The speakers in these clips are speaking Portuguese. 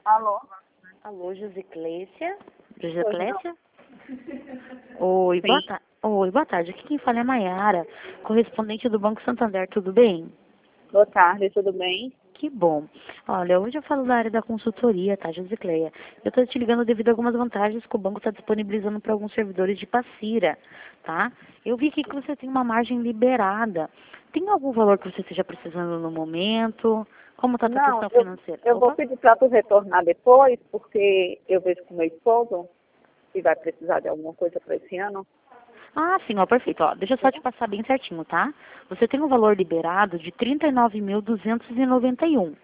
Alô? Alô, Josiclécia? Josiclécia? Oi, Oi, Oi, boa tarde. Aqui quem fala é a Maiara, correspondente do Banco Santander. Tudo bem? boa tarde, tudo bem? Que bom. Olha, hoje eu falo da área da consultoria, tá, Josicléia? Eu estou te ligando devido a algumas vantagens que o banco está disponibilizando para alguns servidores de Passira, tá? Eu vi aqui que você tem uma margem liberada. Tem algum valor que você esteja precisando no momento? Como está a tua Não, questão financeira? eu vou Opa. pedir para tu retornar depois, porque eu vejo com meu esposo que vai precisar de alguma coisa para esse ano. Ah, sim, ó, perfeito. Ó, deixa eu só te passar bem certinho, tá? Você tem um valor liberado de 39.291.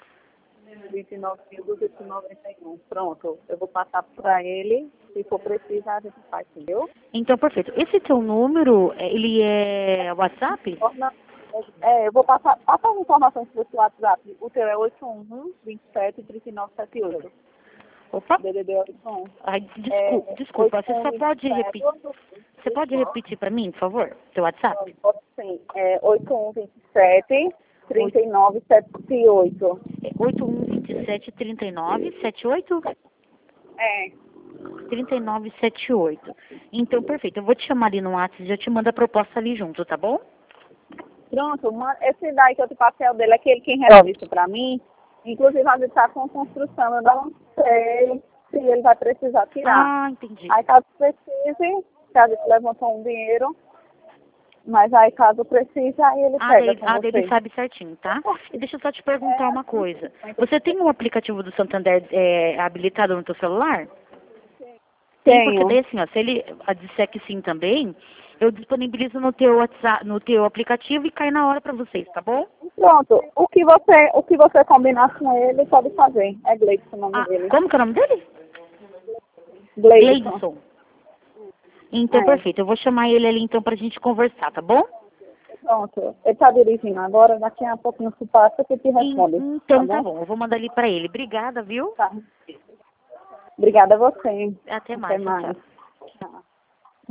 29.291. Pronto, eu vou passar para ele. Se for preciso, a gente faz, entendeu? Então, perfeito. Esse teu número, ele é WhatsApp? Eu vou passar as informações para o seu WhatsApp. O teu é 81-27-3978. Opa. DDD 81. Ai, desculpa, você só pode repetir. Você pode repetir para mim, por favor, seu WhatsApp? Sim, 8127-3978. 81273978? É, 3978. Então, perfeito. Eu vou te chamar ali no WhatsApp e já te mando a proposta ali junto, tá bom? pronto, esse daí que eu te passei é o dele, aquele quem resolve isso pra mim. Inclusive, a gente está com construção, eu não sei se ele vai precisar tirar. Ah, entendi. Aí, caso precise, que a gente levantou um dinheiro, mas aí, caso precise, aí ele pega com Dele você. sabe certinho, tá? E deixa eu só te perguntar uma coisa. Você tem um aplicativo do Santander habilitado no teu celular? Tem, porque Tenho. daí assim, ó, se ele disser que sim também, eu disponibilizo no teu WhatsApp, no teu aplicativo e cai na hora pra vocês, tá bom? Pronto, o que você combinar com ele, pode fazer. É Gleidson o nome dele. Como que é o nome dele? Gleidson. Gleidson. Então, perfeito. Eu vou chamar ele ali então pra gente conversar, tá bom? Pronto, ele está dirigindo agora, daqui a pouquinho se passa que te responde. Então tá bom, eu vou mandar ali pra ele. Obrigada, viu? Tá. Obrigada a você. Até mais. Tchau, tchau. Tchau.